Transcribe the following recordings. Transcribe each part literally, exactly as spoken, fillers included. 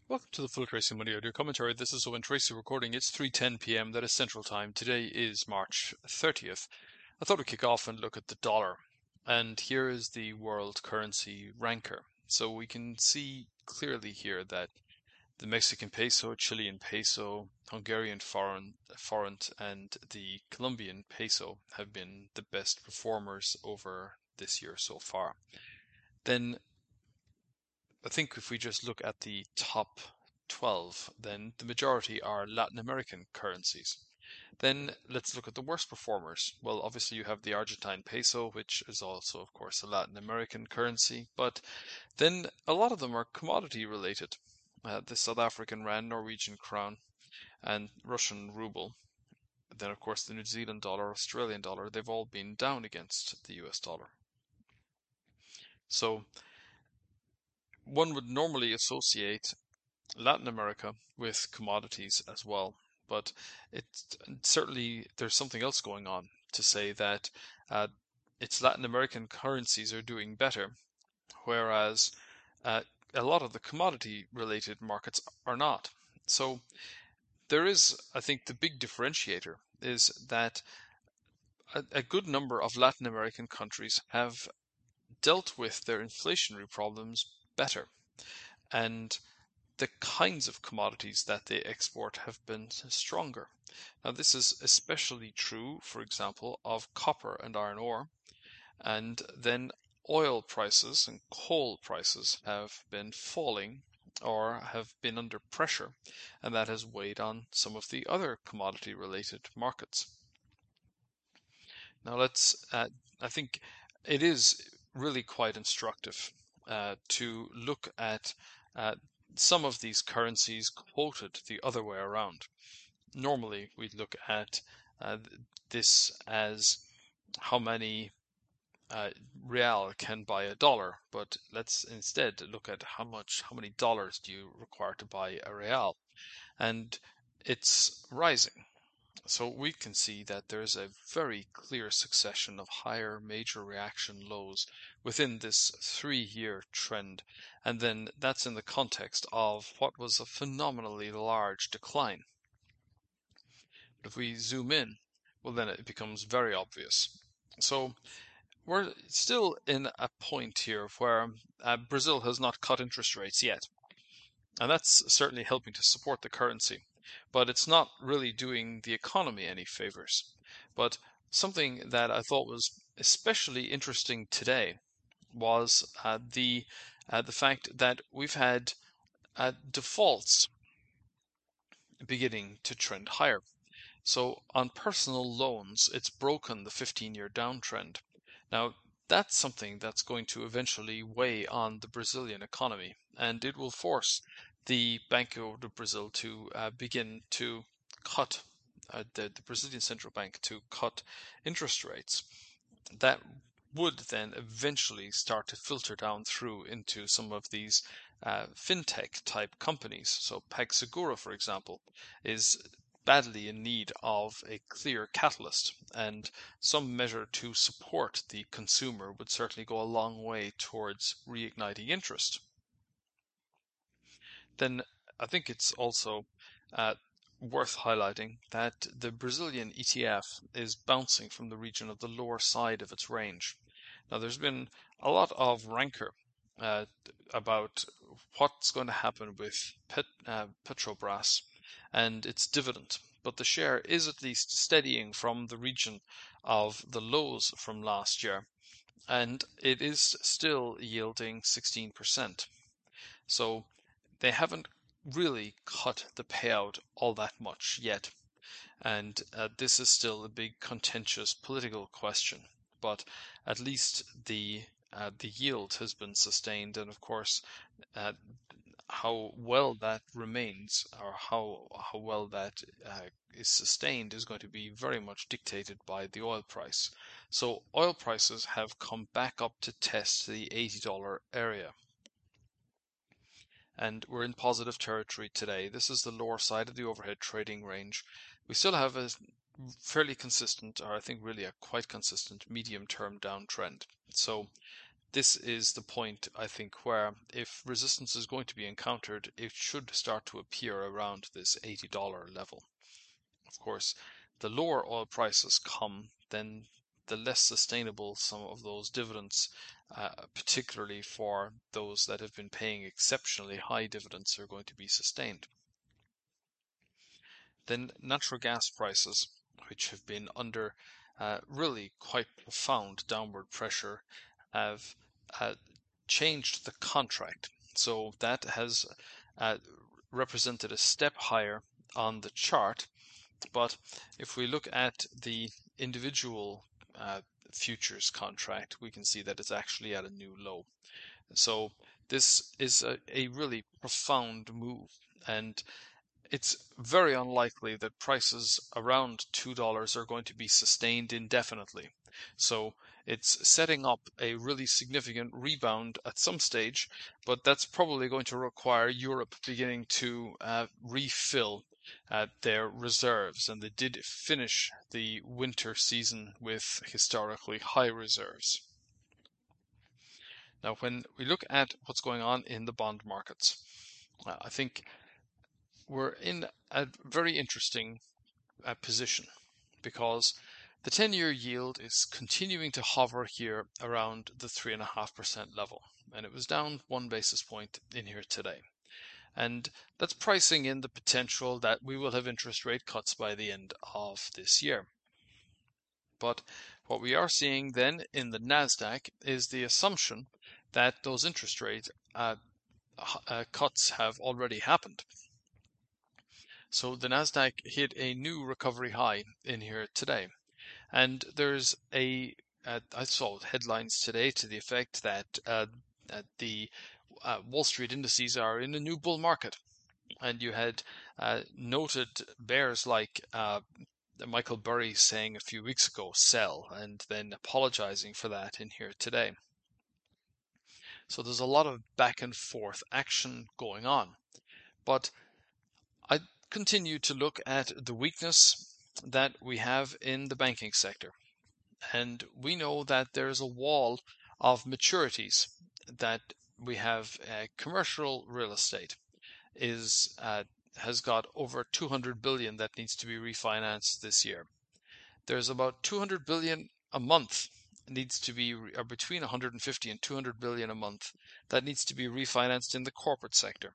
Welcome to the Full Tracy Money Audio Commentary. This is Owen Tracy recording. It's three ten p m. That is Central Time. Today is March thirtieth. I thought we'd kick off and look at the dollar. And here is the world currency ranker. So we can see clearly here that the Mexican peso, Chilean peso, Hungarian foreign, forint, and the Colombian peso have been the best performers over this year so far. Then I think if we just look at the top twelve, then the majority are Latin American currencies. Then let's look at the worst performers. Well, obviously you have the Argentine peso, which is also, of course, a Latin American currency, but then a lot of them are commodity related. Uh, the South African rand, Norwegian crown, and Russian ruble. Then, of course, the New Zealand dollar, Australian dollar, they've all been down against the U S dollar. So one would normally associate Latin America with commodities as well, but it certainly there's something else going on to say that uh, its Latin American currencies are doing better, whereas uh, a lot of the commodity related markets are not. So there is, I think, the big differentiator is that a, a good number of Latin American countries have dealt with their inflationary problems better. And the kinds of commodities that they export have been stronger. Now, this is especially true, for example, of copper and iron ore, and then oil prices and coal prices have been falling or have been under pressure, and that has weighed on some of the other commodity related markets. Now, let's, uh, I think it is really quite instructive uh, to look at uh, some of these currencies quoted the other way around. Normally, we look at uh, this as how many uh, real can buy a dollar, but let's instead look at how much, how many dollars do you require to buy a real, and it's rising. So we can see that there's a very clear succession of higher major reaction lows within this three-year trend, and then that's in the context of what was a phenomenally large decline. But if we zoom in, well, then it becomes very obvious. So we're still in a point here where uh, Brazil has not cut interest rates yet, and that's certainly helping to support the currency. But it's not really doing the economy any favors. But something that I thought was especially interesting today was uh, the uh, the fact that we've had uh, defaults beginning to trend higher. So on personal loans, it's broken the fifteen-year downtrend. Now, that's something that's going to eventually weigh on the Brazilian economy, and it will force the Banco do Brazil to uh, begin to cut uh, the, the Brazilian central bank to cut interest rates. That would then eventually start to filter down through into some of these uh, fintech type companies. So PagSeguro, for example, is badly in need of a clear catalyst, and some measure to support the consumer would certainly go a long way towards reigniting interest. Then I think it's also uh, worth highlighting that the Brazilian E T F is bouncing from the region of the lower side of its range. Now, there's been a lot of rancor uh, about what's going to happen with Pet, uh, Petrobras and its dividend, but the share is at least steadying from the region of the lows from last year, and it is still yielding sixteen percent. So they haven't really cut the payout all that much yet. And uh, this is still a big contentious political question. But at least the uh, the yield has been sustained, and of course, uh, how well that remains or how how well that uh, is sustained is going to be very much dictated by the oil price. So oil prices have come back up to test the eighty dollar area, and we're in positive territory today. This is the lower side of the overhead trading range. We still have a fairly consistent, or I think really a quite consistent medium-term downtrend. So this is the point, I think, where if resistance is going to be encountered, it should start to appear around this eighty dollar level. Of course, the lower oil prices come, then the less sustainable some of those dividends, uh, particularly for those that have been paying exceptionally high dividends, are going to be sustained. Then natural gas prices, which have been under uh, really quite profound downward pressure, have uh, changed the contract. So that has uh, represented a step higher on the chart. But if we look at the individual uh, futures contract, we can see that it's actually at a new low. So this is a, a really profound move, and it's very unlikely that prices around two dollars are going to be sustained indefinitely. So it's setting up a really significant rebound at some stage, but that's probably going to require Europe beginning to uh, refill uh, their reserves. And they did finish the winter season with historically high reserves. Now, when we look at what's going on in the bond markets, uh, I think we're in a very interesting uh, position because the ten-year yield is continuing to hover here around the three point five percent level, and it was down one basis point in here today. And that's pricing in the potential that we will have interest rate cuts by the end of this year. But what we are seeing then in the NASDAQ is the assumption that those interest rate uh, uh, cuts have already happened. So the NASDAQ hit a new recovery high in here today. And there's a, uh, I saw headlines today to the effect that uh, uh, the uh, Wall Street indices are in a new bull market. And you had uh, noted bears like uh, Michael Burry saying a few weeks ago, sell, and then apologizing for that in here today. So there's a lot of back and forth action going on. But I continue to look at the weakness that we have in the banking sector. And we know that there's a wall of maturities that we have. Uh, commercial real estate is uh, has got over two hundred billion that needs to be refinanced this year. There's about two hundred billion a month needs to be, or between one hundred fifty and two hundred billion a month that needs to be refinanced in the corporate sector.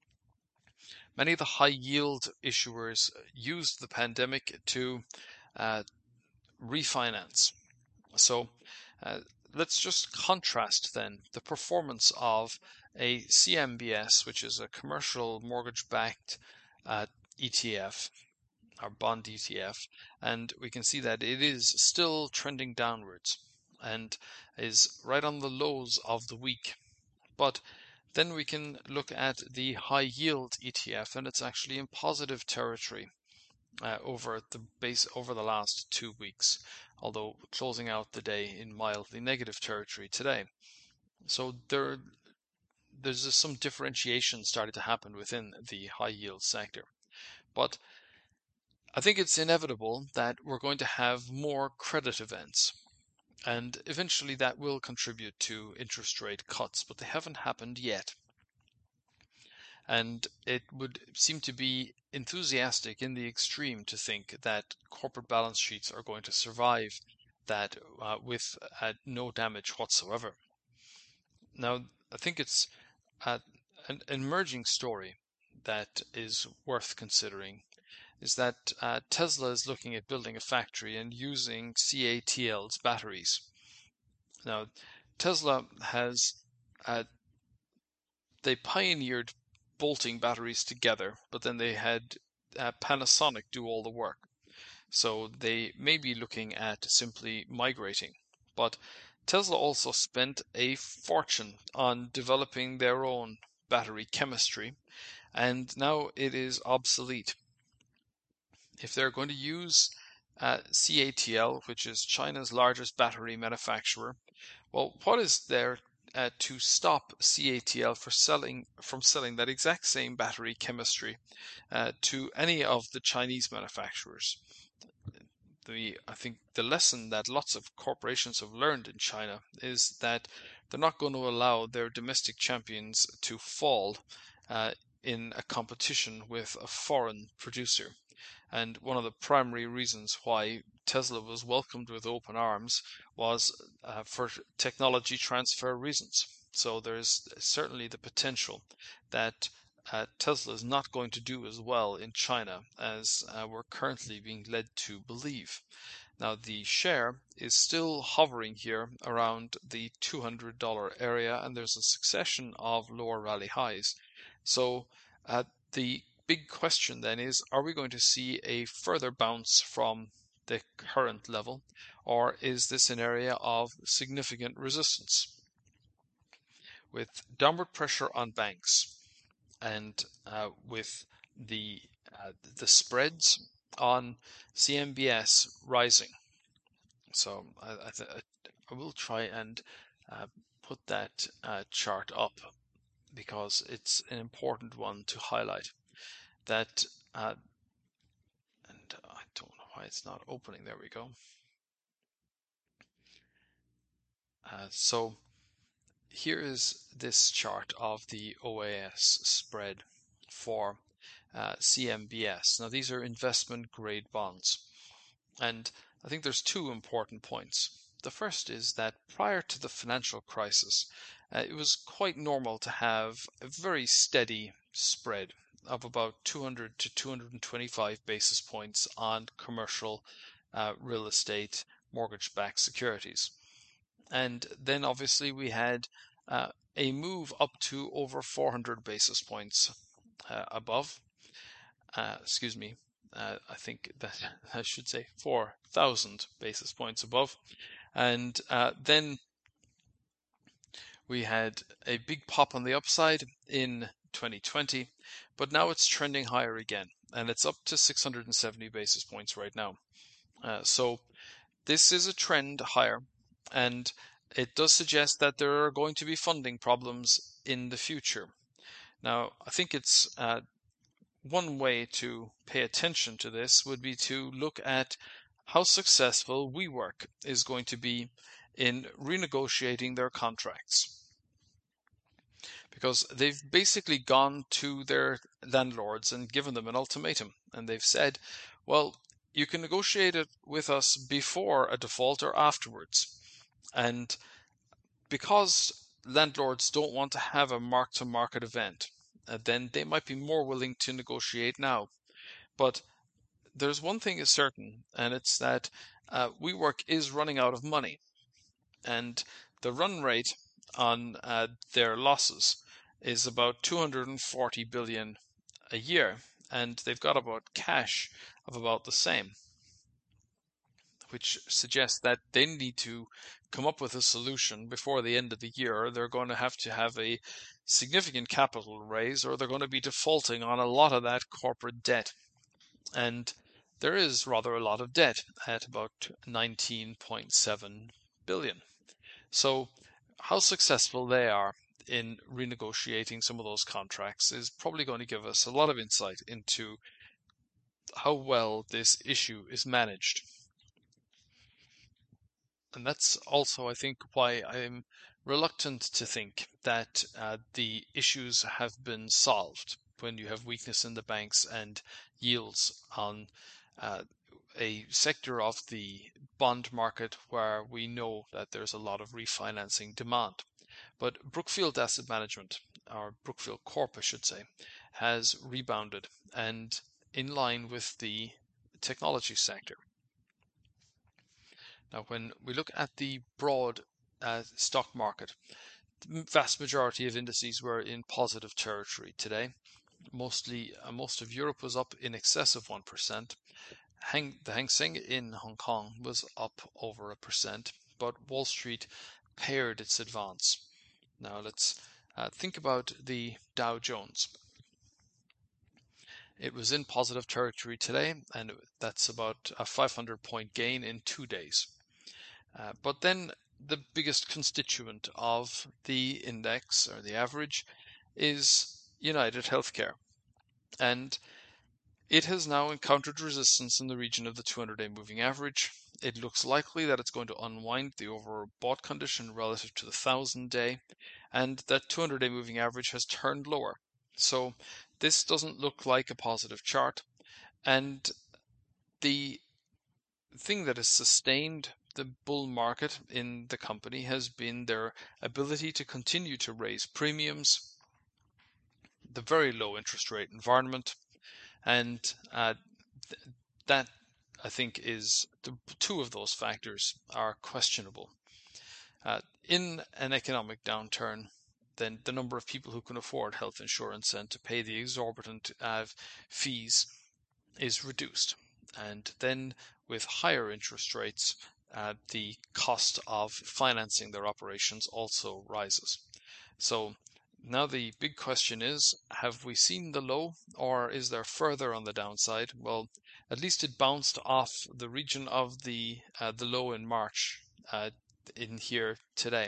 Many of the high yield issuers used the pandemic to uh, refinance. So uh, let's just contrast then the performance of a C M B S, which is a commercial mortgage-backed uh, E T F, or bond E T F, and we can see that it is still trending downwards and is right on the lows of the week. But then we can look at the high yield E T F, and it's actually in positive territory uh, over the base over the last two weeks, although closing out the day in mildly negative territory today. So there, there's just some differentiation started to happen within the high yield sector. But I think it's inevitable that we're going to have more credit events. And eventually that will contribute to interest rate cuts, but they haven't happened yet. And it would seem to be enthusiastic in the extreme to think that corporate balance sheets are going to survive that uh, with uh, no damage whatsoever. Now, I think it's uh, an emerging story that is worth considering is that uh, Tesla is looking at building a factory and using C A T L's batteries. Now, Tesla has, uh, they pioneered bolting batteries together, but then they had uh, Panasonic do all the work. So they may be looking at simply migrating. But Tesla also spent a fortune on developing their own battery chemistry, and now it is obsolete. If they're going to use uh, C A T L, which is China's largest battery manufacturer, well, what is there uh, to stop C A T L for selling from selling that exact same battery chemistry uh, to any of the Chinese manufacturers? the I think the lesson that lots of corporations have learned in China is that they're not going to allow their domestic champions to fall uh, in a competition with a foreign producer. And one of the primary reasons why Tesla was welcomed with open arms was uh, for technology transfer reasons. So there's certainly the potential that uh, Tesla is not going to do as well in China as uh, we're currently being led to believe. Now, the share is still hovering here around the two hundred dollar area, and there's a succession of lower rally highs. So, uh, the big question then is, are we going to see a further bounce from the current level, or is this an area of significant resistance? With downward pressure on banks and uh, with the uh, the spreads on C M B S rising. So I, I, th I will try and uh, put that uh, chart up because it's an important one to highlight. That uh, and I don't know why it's not opening. There we go. Uh, so here is this chart of the O A S spread for uh, C M B S. Now these are investment grade bonds, and I think there's two important points. The first is that prior to the financial crisis, uh, it was quite normal to have a very steady spread of about two hundred to two hundred twenty-five basis points on commercial uh, real estate mortgage-backed securities. And then obviously we had uh, a move up to over four hundred basis points uh, above. Uh, excuse me, uh, I think that I should say four thousand basis points above. And uh, then we had a big pop on the upside in twenty twenty, but now it's trending higher again, and it's up to six hundred seventy basis points right now. Uh, so this is a trend higher, and it does suggest that there are going to be funding problems in the future. Now, I think it's uh, one way to pay attention to this would be to look at how successful WeWork is going to be in renegotiating their contracts. Because they've basically gone to their landlords and given them an ultimatum. And they've said, well, you can negotiate it with us before a default or afterwards. And because landlords don't want to have a mark-to-market event, uh, then they might be more willing to negotiate now. But there's one thing is certain, and it's that uh, WeWork is running out of money. And the run rate on uh, their losses is about two hundred forty billion a year, and they've got about cash of about the same, which suggests that they need to come up with a solution before the end of the year. They're going to have to have a significant capital raise, or they're going to be defaulting on a lot of that corporate debt. And there is rather a lot of debt at about nineteen point seven billion. So how successful they are in renegotiating some of those contracts is probably going to give us a lot of insight into how well this issue is managed. And that's also, I think, why I'm reluctant to think that uh, the issues have been solved when you have weakness in the banks and yields on uh, a sector of the bond market where we know that there's a lot of refinancing demand. But Brookfield Asset Management, or Brookfield Corp, I should say, has rebounded and in line with the technology sector. Now, when we look at the broad uh, stock market, the vast majority of indices were in positive territory today. Mostly, uh, most of Europe was up in excess of one percent. Hang, the Hang Seng in Hong Kong was up over a percent, but Wall Street paired its advance. Now let's uh, think about the Dow Jones. It was in positive territory today, and that's about a five hundred point gain in two days. Uh, but then the biggest constituent of the index, or the average, is United Healthcare. And It has now encountered resistance in the region of the two hundred day moving average. It looks likely that it's going to unwind the overbought condition relative to the one thousand day, and that two hundred day moving average has turned lower. So this doesn't look like a positive chart, and the thing that has sustained the bull market in the company has been their ability to continue to raise premiums, the very low interest rate environment, and uh, th- that I think is the two of those factors are questionable. Uh, in an economic downturn, then the number of people who can afford health insurance and to pay the exorbitant uh, fees is reduced. And then with higher interest rates, uh, the cost of financing their operations also rises. So now the big question is, have we seen the low, or is there further on the downside? Well, at least it bounced off the region of the uh, the low in March uh, in here today.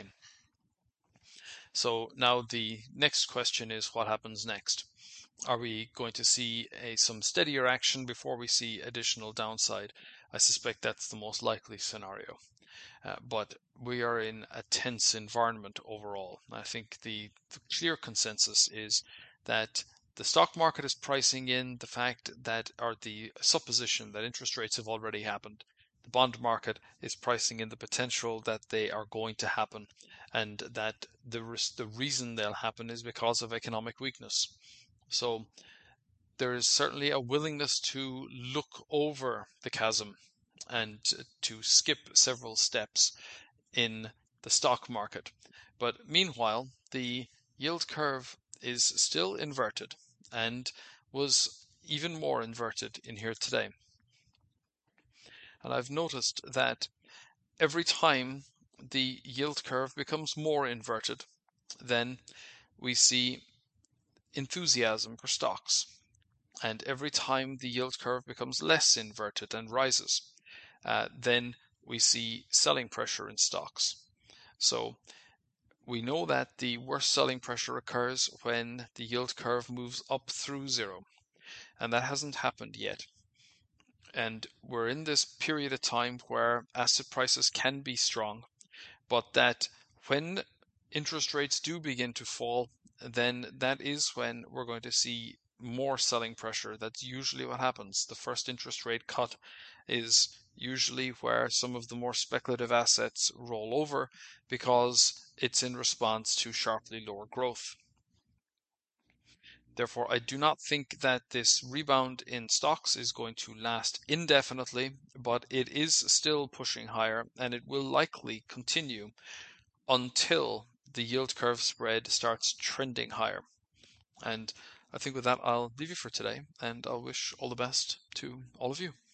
So now the next question is, what happens next? Are we going to see a some steadier action before we see additional downside? I suspect that's the most likely scenario. Uh, but we are in a tense environment overall. I think the, the clear consensus is that the stock market is pricing in the fact that, or the supposition that interest rates have already happened. The bond market is pricing in the potential that they are going to happen, and that the the reason they'll happen is because of economic weakness. So there is certainly a willingness to look over the chasm and to skip several steps in the stock market. But meanwhile, the yield curve is still inverted and was even more inverted in here today. And I've noticed that every time the yield curve becomes more inverted, then we see enthusiasm for stocks. And every time the yield curve becomes less inverted and rises, uh, then we see selling pressure in stocks. So we know that the worst selling pressure occurs when the yield curve moves up through zero, and that hasn't happened yet. And we're in this period of time where asset prices can be strong, but that when interest rates do begin to fall, then that is when we're going to see more selling pressure. That's usually what happens. The first interest rate cut is usually where some of the more speculative assets roll over because it's in response to sharply lower growth. Therefore, I do not think that this rebound in stocks is going to last indefinitely, but it is still pushing higher, and it will likely continue until the yield curve spread starts trending higher. And I think with that, I'll leave you for today, and I'll wish all the best to all of you.